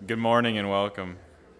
Good morning and welcome.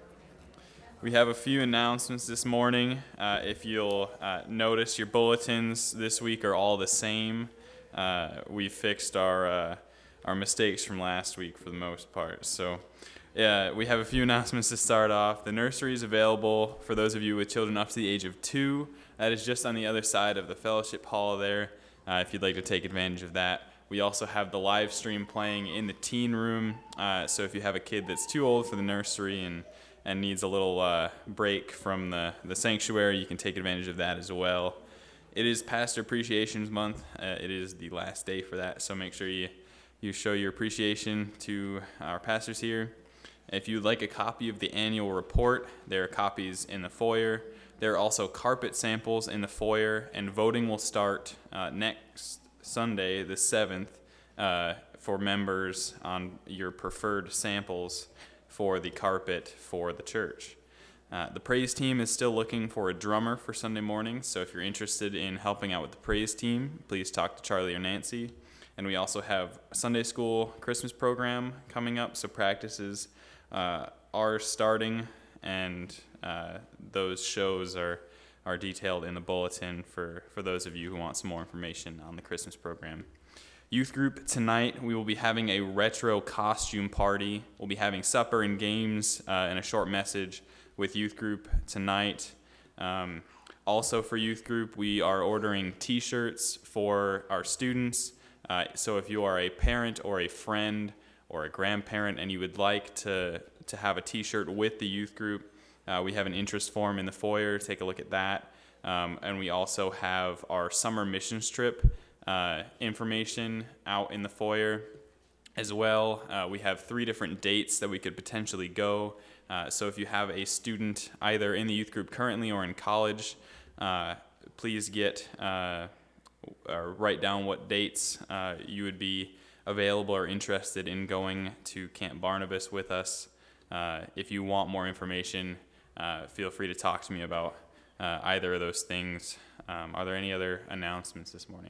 We have a few announcements this morning. If you'll notice, your bulletins this week are all the same. We fixed our mistakes from last week for the most part. So we have a few announcements to start off. The nursery is available for those of you with children up to the age of 2. That is just on the other side of the fellowship hall there, if you'd like to take advantage of that. We also have the live stream playing in the teen room, so if you have a kid that's too old for the nursery and needs a little break from the sanctuary, you can take advantage of that as well. It is Pastor Appreciation Month. It is the last day for that, so make sure you show your appreciation to our pastors here. If you'd like a copy of the annual report, there are copies in the foyer. There are also carpet samples in the foyer, and voting will start next Sunday, the 7th, for members on your preferred samples for the carpet for the church. The praise team is still looking for a drummer for Sunday morning, so if you're interested in helping out with the praise team, please talk to Charlie or Nancy. And we also have a Sunday school Christmas program coming up, so practices are starting, and those shows are detailed in the bulletin for those of you who want some more information on the Christmas program. Youth group tonight, we will be having a retro costume party. We'll be having supper and games and a short message with youth group tonight. Also for youth group, we are ordering t-shirts for our students. So if you are a parent or a friend or a grandparent and you would like to have a t-shirt with the youth group, we have an interest form in the foyer. Take a look at that. And we also have our summer missions trip information out in the foyer as well. We have 3 different dates that we could potentially go. So if you have a student either in the youth group currently or in college, please write down what dates you would be available or interested in going to Camp Barnabas with us. If you want more information, feel free to talk to me about either of those things. Are there any other announcements this morning?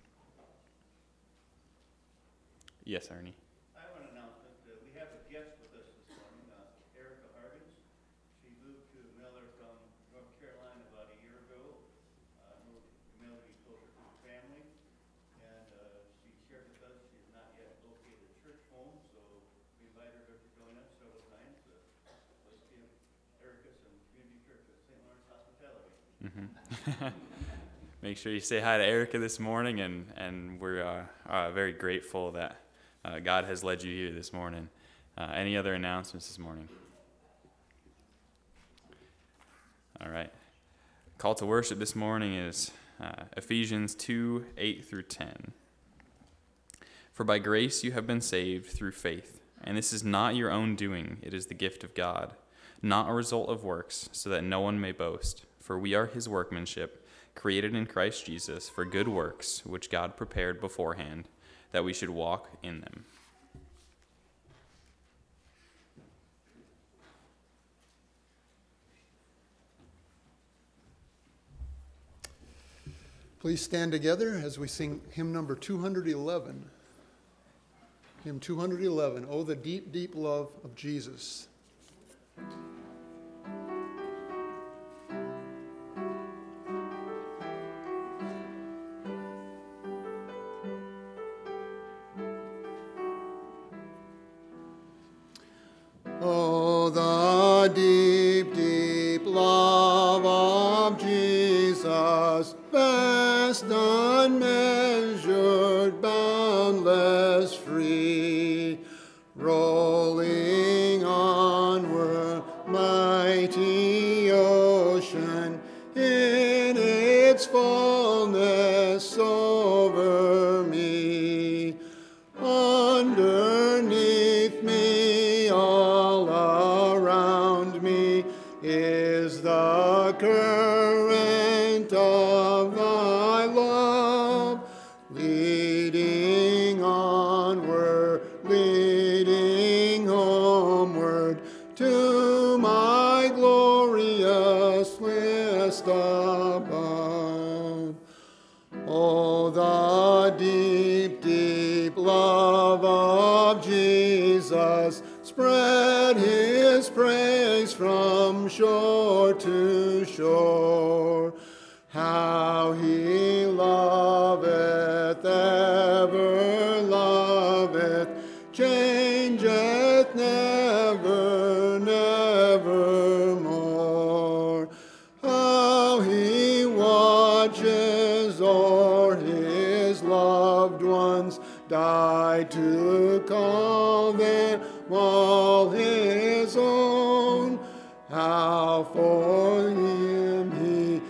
Yes, Ernie. I have an announcement. We have a guest with us this morning, Erica Hargens. She moved to Miller from North Carolina about a year ago. Moved to Miller to be closer to her family. And she shared with us she has not yet located a church home, so we invited her to join us several times. Let's give Erica some community church at St. Lawrence hospitality. Mm-hmm. Make sure you say hi to Erica this morning, and we're very grateful that God has led you here this morning. Any other announcements this morning? All right. Call to worship this morning is Ephesians 2, 8 through 10. For by grace you have been saved through faith, and this is not your own doing, it is the gift of God, not a result of works, so that no one may boast. For we are his workmanship, created in Christ Jesus for good works, which God prepared beforehand, that we should walk in them. Please stand together as we sing hymn number 211. Hymn 211, Oh, the Deep, Deep Love of Jesus. Oh, the deep, deep love of Jesus, vast, unmeasured, boundless, free, rolling onward, mighty ocean, in its fullness over me, underneath me, all around me, is the current of thy love, leading onward, leading homeward, to my glorious rest above. Oh, the deep, deep love of Jesus, spread spread his praise from shore to shore. How he loveth, ever loveth, changeth never, nevermore. How he watches o'er his loved ones, died to call them all his own. How for him he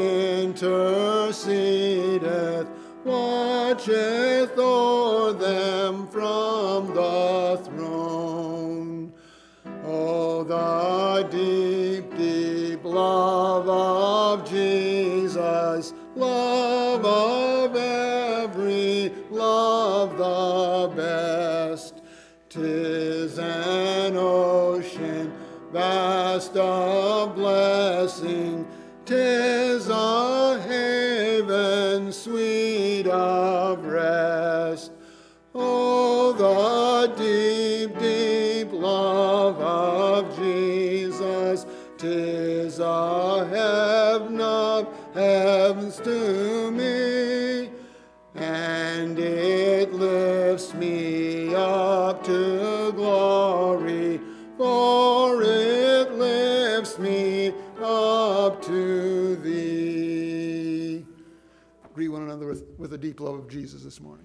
intercedeth, watcheth o'er them from the throne. Oh, the deep, deep love of Jesus, love of every love the best. 'Tis an ocean vast of blessing, 'tis a haven sweet of rest. Oh, the deep, deep love of Jesus, 'tis a heaven of heavens to me, and it lifts me up to glory, for it lifts me up to thee. Greet one another with the deep love of Jesus this morning.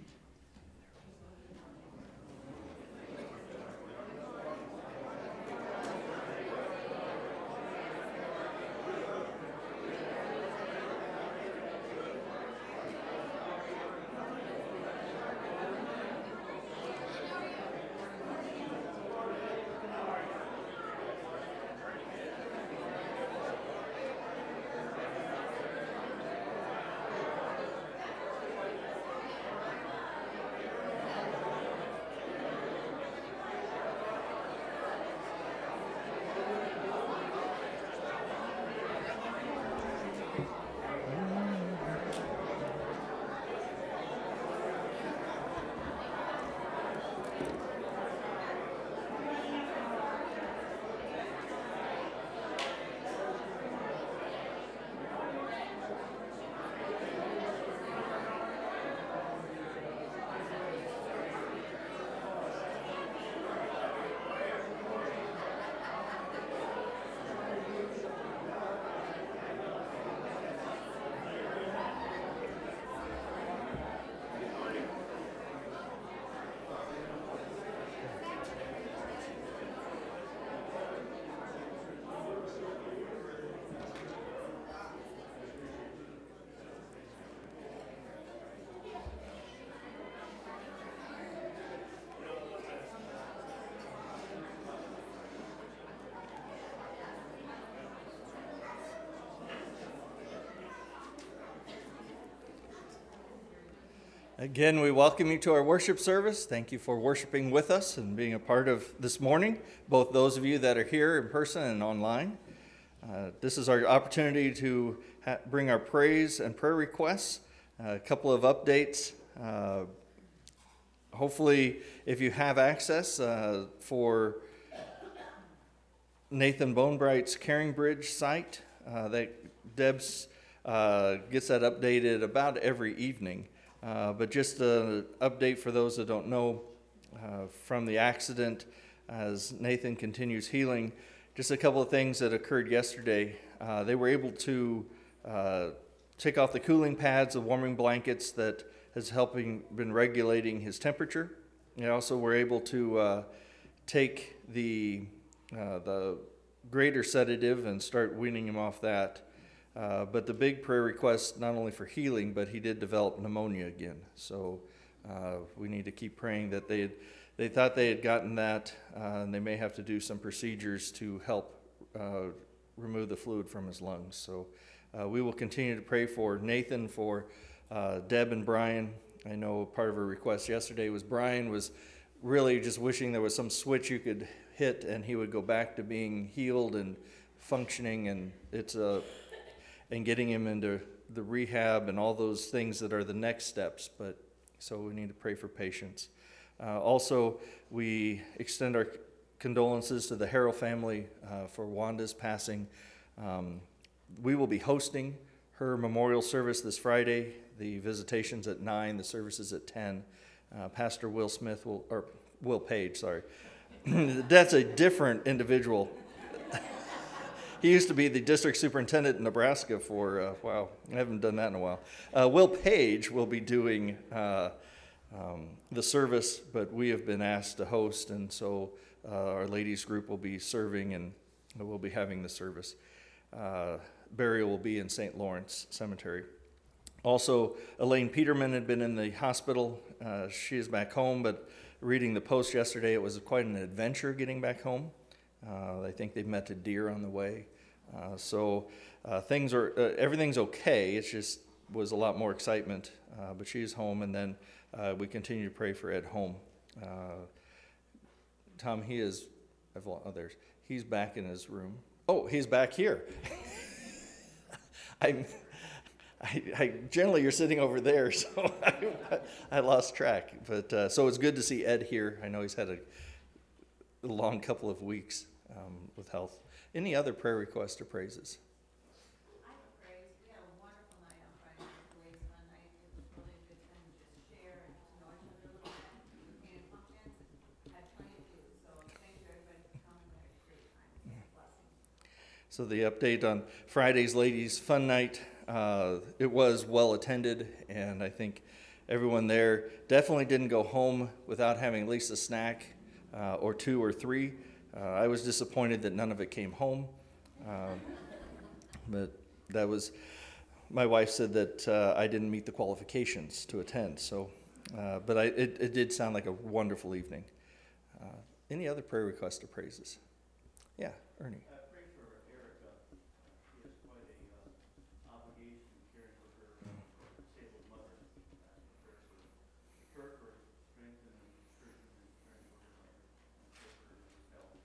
Again, we welcome you to our worship service. Thank you for worshiping with us and being a part of this morning, both those of you that are here in person and online. This is our opportunity to bring our praise and prayer requests, a couple of updates. Hopefully, if you have access for Nathan Bonebright's Caring Bridge site, that Debs gets that updated about every evening. But just an update for those that don't know from the accident as Nathan continues healing. Just a couple of things that occurred yesterday. They were able to take off the cooling pads, the warming blankets that has been regulating his temperature. They also were able to take the greater sedative and start weaning him off that. But the big prayer request, not only for healing, but he did develop pneumonia again. So we need to keep praying that they thought they had gotten that, and they may have to do some procedures to help remove the fluid from his lungs. So we will continue to pray for Nathan, for Deb and Brian. I know part of her request yesterday was Brian was really just wishing there was some switch you could hit and he would go back to being healed and functioning, and and getting him into the rehab and all those things that are the next steps. But so we need to pray for patience. Also, we extend our condolences to the Harrell family for Wanda's passing. We will be hosting her memorial service this Friday. The visitation's at 9, the service is at 10. Pastor Will Page, sorry. That's a different individual. He used to be the district superintendent in Nebraska for, wow, I haven't done that in a while. Will Page will be doing the service, but we have been asked to host, and so our ladies group will be serving and we'll be having the service. Burial will be in St. Lawrence Cemetery. Also, Elaine Peterman had been in the hospital. She is back home, but reading the Post yesterday, it was quite an adventure getting back home. I think they've met a deer on the way. Everything's okay. It just was a lot more excitement, but she's home, and then we continue to pray for Ed home. Tom, he's back in his room. Oh, he's back here. I generally you're sitting over there, so I lost track. But so it's good to see Ed here. I know he's had a long couple of weeks with health. Any other prayer requests or praises? I have a praise. We had a wonderful night on Friday night, the Ladies Fun Night. It was really a good time to just share and to know each other a little bit. We painted pumpkins and had plenty of food. So thank you everybody for coming. We had a great time. It's a blessing. So the update on Friday's Ladies Fun Night, it was well attended, and I think everyone there definitely didn't go home without having at least a snack or two or three. I was disappointed that none of it came home, but that was, my wife said that I didn't meet the qualifications to attend, so, but it did sound like a wonderful evening. Any other prayer requests or praises? Yeah, Ernie. I pray for Erica. She has quite a obligation caring for her disabled mother. Pray for her for strength and encouragement in caring for her mother and for her health.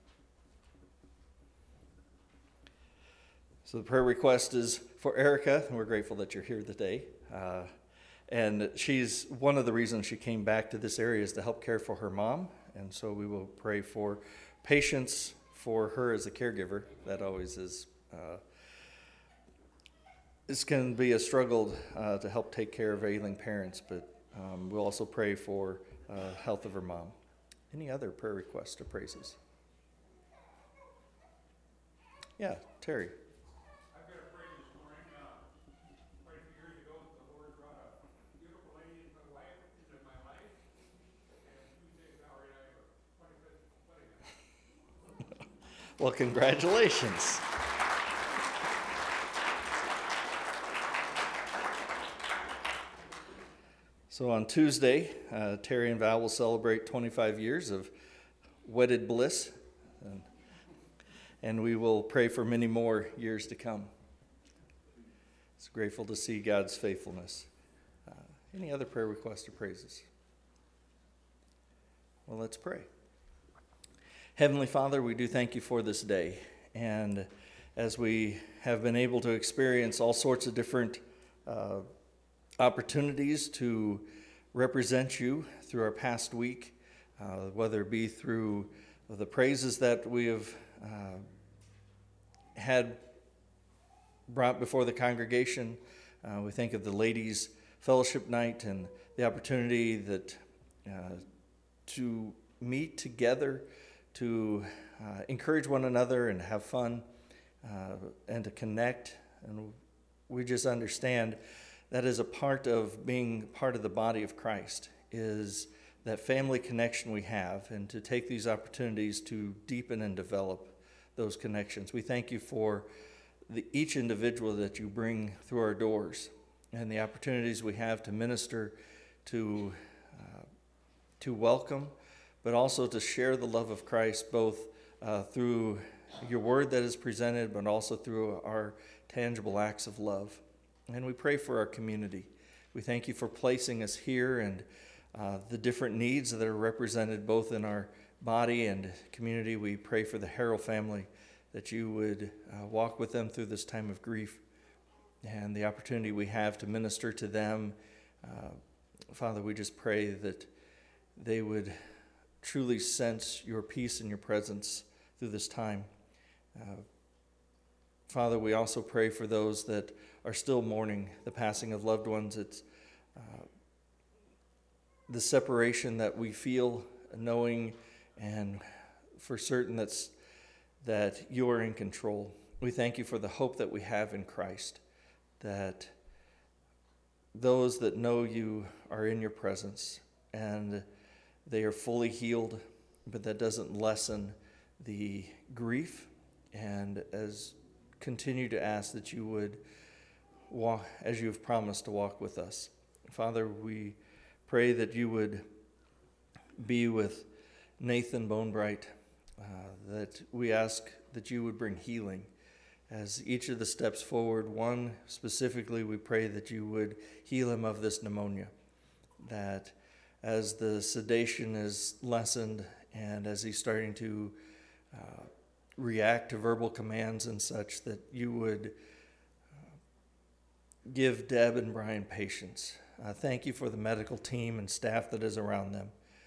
So the prayer request is for Erica, and we're grateful that you're here today. And she's one of the reasons she came back to this area is to help care for her mom, and so we will pray for patience for her as a caregiver. That always is. This can be a struggle to help take care of ailing parents, but we'll also pray for health of her mom. Any other prayer requests or praises? Yeah, Terry. I've got a praise this morning. Quite a few years ago, the Lord brought a beautiful lady into my life, and Tuesday, Valerie and I have a 25th wedding anniversary. Well, congratulations. So on Tuesday, Terry and Val will celebrate 25 years of wedded bliss, and we will pray for many more years to come. It's grateful to see God's faithfulness. Any other prayer requests or praises? Well, let's pray. Heavenly Father, we do thank you for this day. And as we have been able to experience all sorts of different opportunities to represent you through our past week, whether it be through the praises that we have had brought before the congregation. We think of the ladies' fellowship night and the opportunity that to meet together, to encourage one another and have fun, and to connect. And we just understand that is a part of being part of the body of Christ, is that family connection we have, and to take these opportunities to deepen and develop those connections. We thank you for each individual that you bring through our doors and the opportunities we have to minister, to welcome, but also to share the love of Christ, both through your word that is presented, but also through our tangible acts of love. And we pray for our community. We thank you for placing us here and the different needs that are represented both in our body and community. We pray for the Harrell family, that you would walk with them through this time of grief and the opportunity we have to minister to them. Father, we just pray that they would truly sense your peace and your presence through this time. Father, we also pray for those that are still mourning the passing of loved ones. It's the separation that we feel, knowing and for certain that you are in control. We thank you for the hope that we have in Christ, that those that know you are in your presence and they are fully healed, but that doesn't lessen the grief. And continue to ask that you would walk, as you have promised to walk with us. Father, we pray that you would be with Nathan Bonebright, that we ask that you would bring healing as each of the steps forward. One specifically, we pray that you would heal him of this pneumonia, that as the sedation is lessened and as he's starting to react to verbal commands and such, that you would give Deb and Brian patience. Thank you for the medical team and staff that is around them.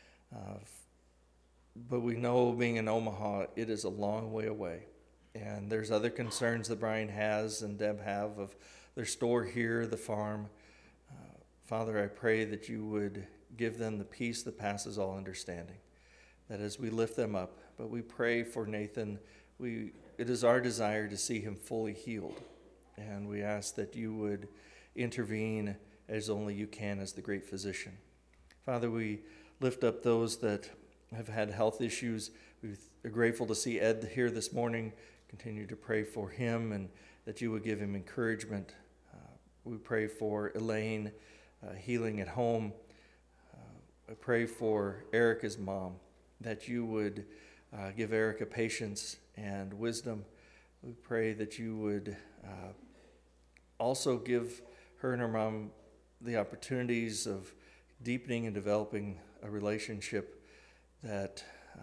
But we know, being in Omaha, it is a long way away. And there's other concerns that Brian has and Deb have of their store here, the farm. Father, I pray that you would give them the peace that passes all understanding, that as we lift them up. But we pray for Nathan. It is our desire to see him fully healed. And we ask that you would intervene as only you can as the great physician. Father, we lift up those that have had health issues. We're grateful to see Ed here this morning. Continue to pray for him and that you would give him encouragement. We pray for Elaine, healing at home. I pray for Erica's mom, that you would give Erica patience and wisdom. We pray that you would also give her and her mom the opportunities of deepening and developing a relationship that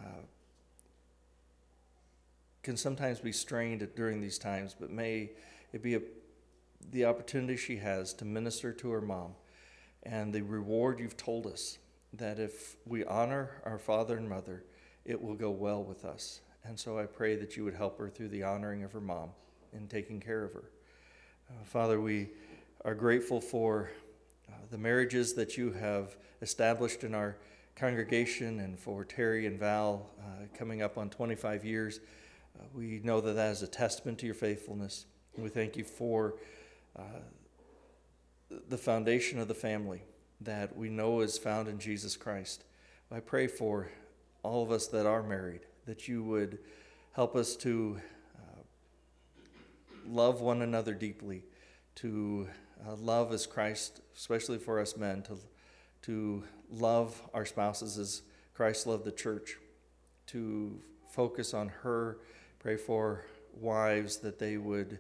can sometimes be strained during these times, but may it be the opportunity she has to minister to her mom and the reward you've told us, that if we honor our father and mother, it will go well with us. And so I pray that you would help her through the honoring of her mom and taking care of her. Father, we are grateful for the marriages that you have established in our congregation, and for Terry and Val coming up on 25 years. We know that that is a testament to your faithfulness. We thank you for the foundation of the family that we know is found in Jesus Christ. I pray for all of us that are married, that you would help us to love one another deeply, to love as Christ, especially for us men, to love our spouses as Christ loved the church, to focus on her. Pray for wives that they would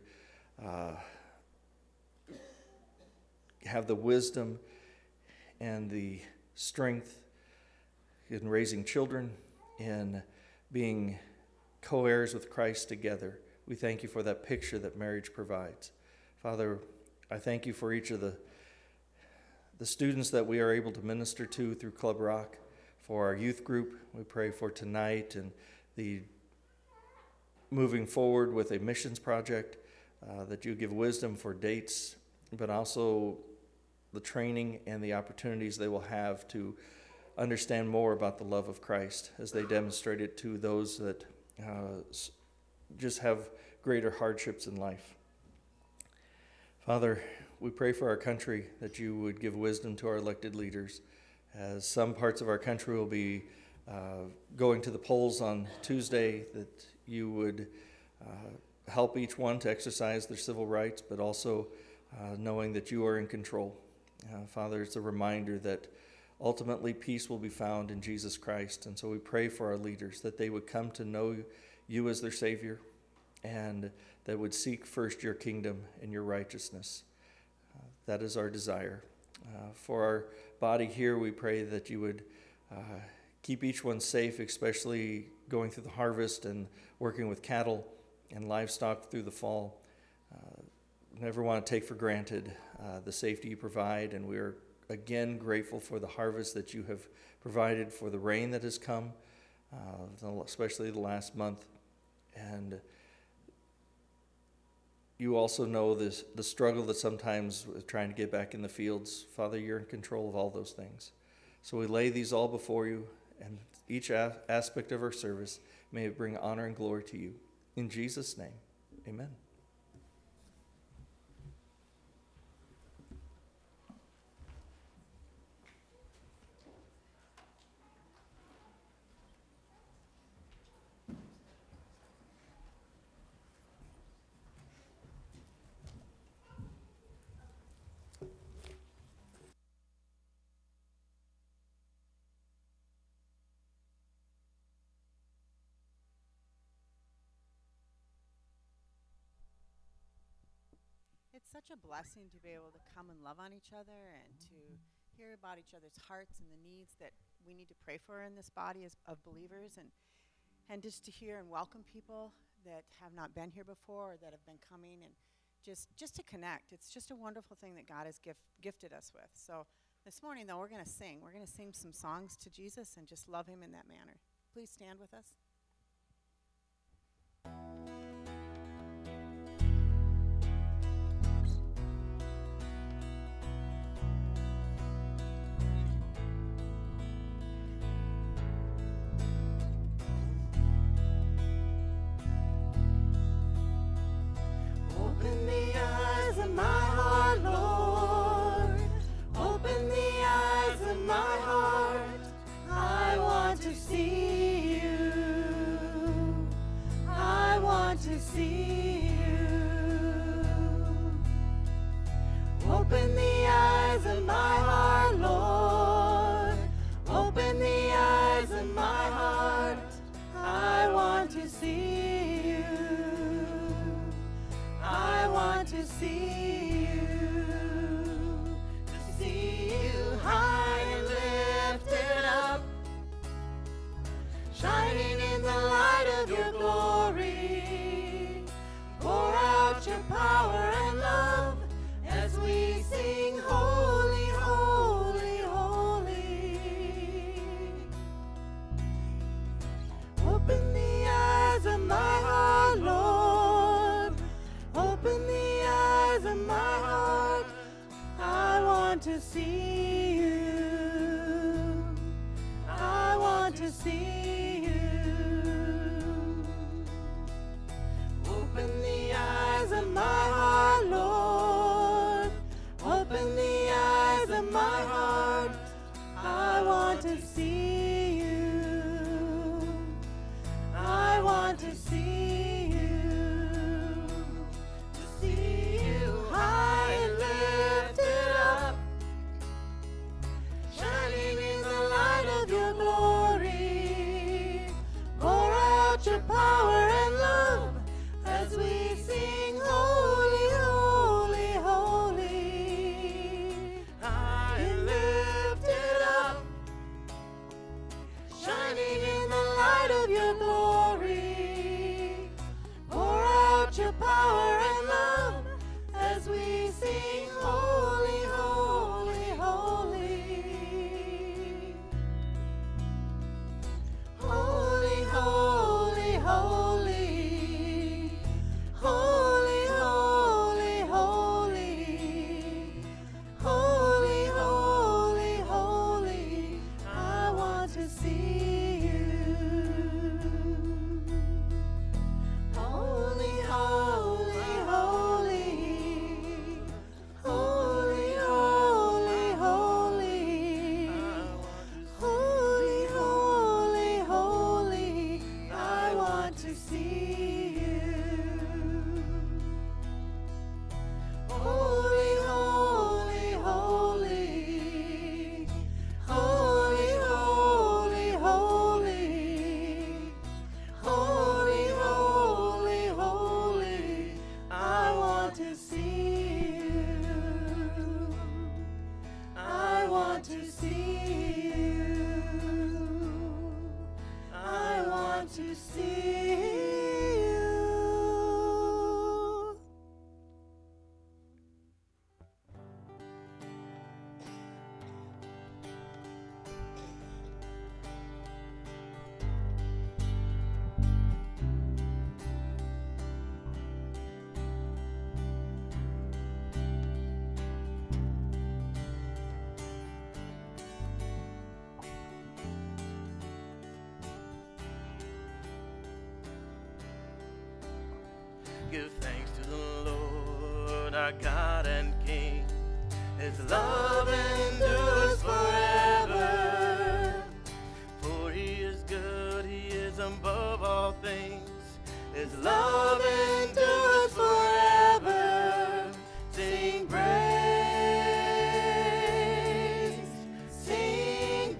have the wisdom and the strength in raising children, in being co-heirs with Christ together. We thank you for that picture that marriage provides. Father, I thank you for each of the students that we are able to minister to through Club Rock, for our youth group. We pray for tonight and the moving forward with a missions project, that you give wisdom for dates, but also the training and the opportunities they will have to understand more about the love of Christ as they demonstrate it to those that just have greater hardships in life. Father, we pray for our country, that you would give wisdom to our elected leaders, as some parts of our country will be going to the polls on Tuesday, that you would help each one to exercise their civil rights, but also knowing that you are in control. Father, it's a reminder that ultimately peace will be found in Jesus Christ. And so we pray for our leaders, that they would come to know you as their Savior, and that would seek first your kingdom and your righteousness. That is our desire. For our body here, we pray that you would keep each one safe, especially going through the harvest and working with cattle and livestock through the fall. Never want to take for granted the safety you provide, and we are again grateful for the harvest that you have provided, for the rain that has come, especially the last month. And you also know the struggle that sometimes with trying to get back in the fields. Father, you're in control of all those things. So we lay these all before you, and each aspect of our service, may it bring honor and glory to you. In Jesus' name, amen. It's such a blessing to be able to come and love on each other and to hear about each other's hearts and the needs that we need to pray for in this body of believers, and just to hear and welcome people that have not been here before or that have been coming, and just to connect. It's just a wonderful thing that God has gifted us with. So this morning, though, we're going to sing. We're going to sing some songs to Jesus and just love him in that manner. Please stand with us. Open the eyes of my heart, Lord. Open the eyes of my heart. I want to see you. I want to see you. Open the eyes of my heart, Lord. Open the eyes of my heart. I want to see you. I want to see you high and lifted up, shining in the light of your glory. Pour out your power and love as we sing, holy, holy, holy. Open the eyes of my heart, Lord. Open the eyes of my heart. I want to see you. I want to see you. Open the eyes of my heart, Lord. Open the eyes of my heart. I want to see you. I want to see you. High and lifted up, shining in the light of your glory. Pour out your power and love as we sing, holy, holy, holy. High and lifted up, shining in the light of your glory. Pour out your power and love as we sing, holy, holy, holy. Holy, holy, holy. Holy, holy, holy. Holy, holy, holy. I want to see you. Holy, holy, holy. Holy, holy, holy. Holy, holy, holy. I want to see you. Holy, holy, holy. Holy, holy, holy. Holy, holy, holy. I want to see you. I want to see you. I want to see you. give thanks to the Lord, our God and King. His love endures forever. For he is good, he is above all things. His love endures forever. Sing praise, sing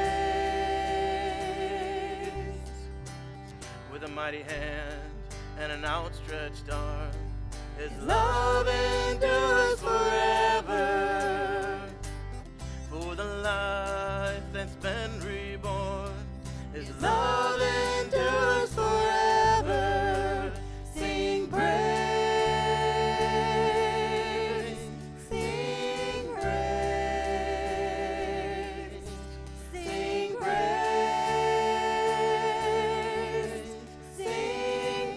praise. With a mighty hand and an outstretched arm, his love endures forever. For the life that's been reborn, his love endures forever. Sing praise, sing praise, sing praise, sing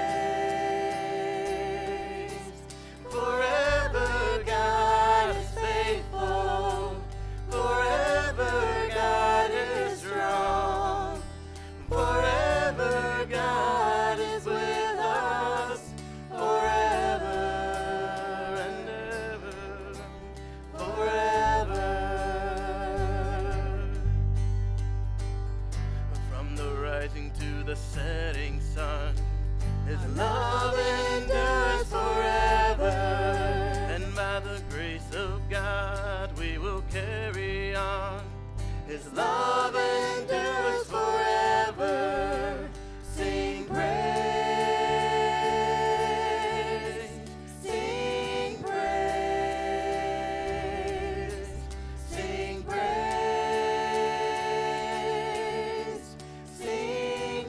praise. Forever God is faithful, forever God is strong, forever God is with us, forever and ever, forever. From the rising to the setting sun, his love endures forever. And by the grace of God we will carry on. His love endures forever. Sing praise, sing praise, sing praise, sing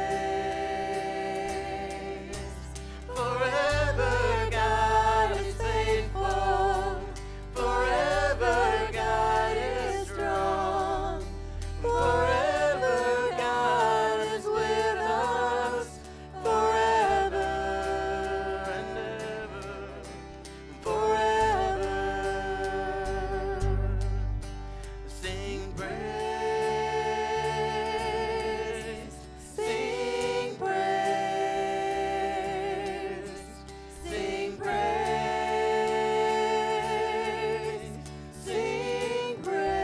praise. Forever God is faithful, forever God is strong, forever God is with us, forever and ever, forever. Sing praise, sing praise, sing praise, sing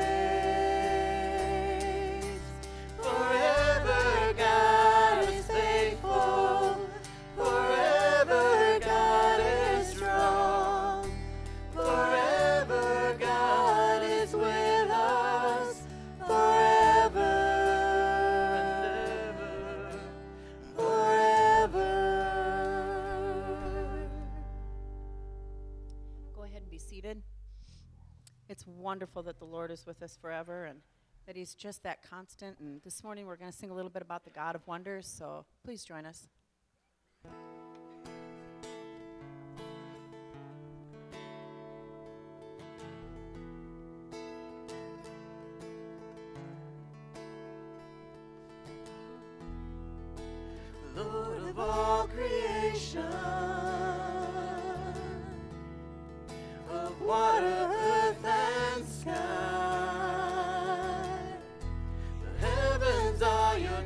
praise. Forever God is faithful, forever God is strong, forever God is with us, forever and ever, forever. Go ahead and be seated. It's wonderful that the Lord is with us forever and that he's just that constant. And this morning we're going to sing a little bit about the God of wonders, so please join us. Lord of all creation, of water, earth, and sky. The heavens are your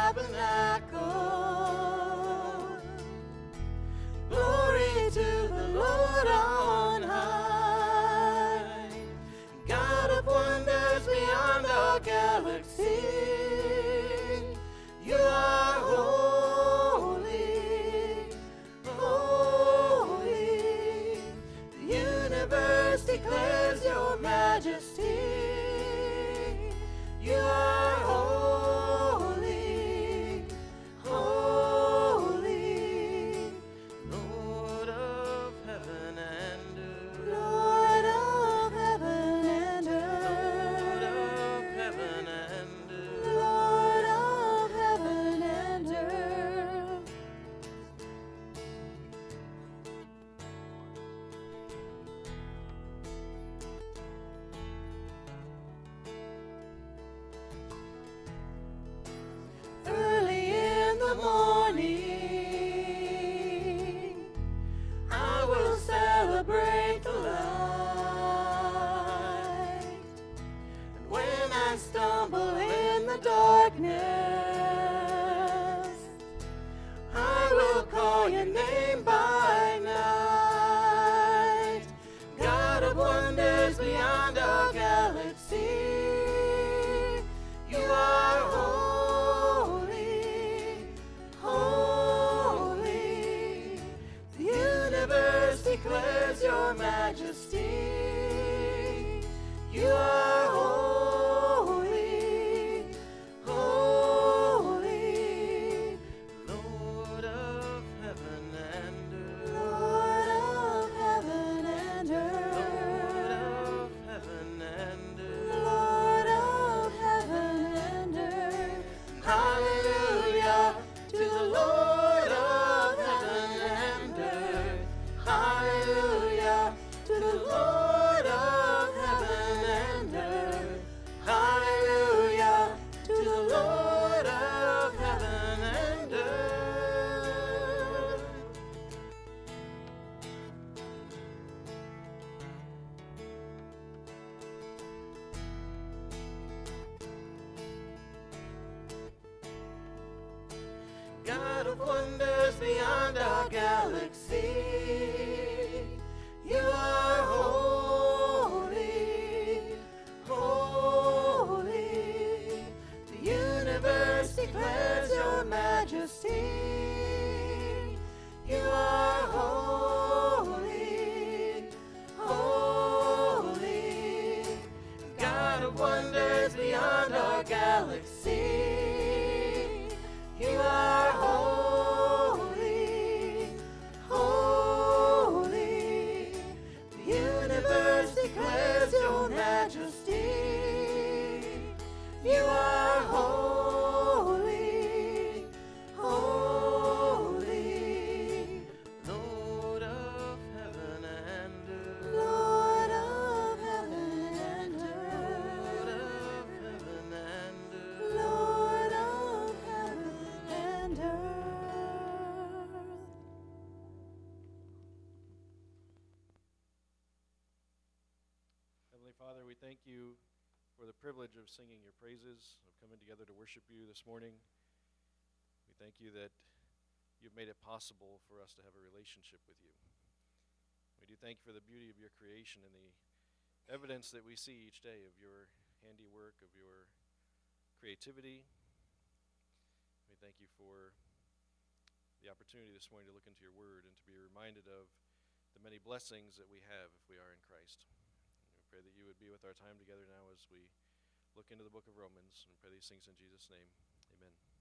tabernacle. Glory to the Lord on high. God of wonders beyond our galaxy, you are holy, holy. The universe declares your majesty. You are holy, holy. Lord of heaven and earth. Lord of heaven and earth. Lord of heaven and earth. Lord of heaven and earth. Early in the morning, I will celebrate the light. And when I stumble in the darkness, I will call your name by majesty. You are holy, holy, Lord of heaven and earth. Lord of heaven and earth. Lord of heaven and earth. Lord of heaven and earth. Hallelujah to the Lord of heaven and earth. Hallelujah to the Lord of heaven and earth. Hallelujah to the Lord of heaven and earth. God of wonders beyond our galaxy, you are holy, holy. The universe declares your majesty. You are holy, holy. God of wonders beyond our galaxy. You are holy, holy. The universe declares your majesty. You are holy, holy, Lord of heaven and earth. Lord of heaven and earth. Lord of heaven and earth. Heavenly Father, we thank you for the privilege of singing your praises, of coming together to worship you this morning. We thank you that you've made it possible for us to have a relationship with you. We do thank you for the beauty of your creation and the evidence that we see each day of your handiwork, of your creativity. We thank you for the opportunity this morning to look into your word and to be reminded of the many blessings that we have if we are in Christ. And we pray that you would be with our time together now as we look into the book of Romans, and we pray these things in Jesus' name. Amen.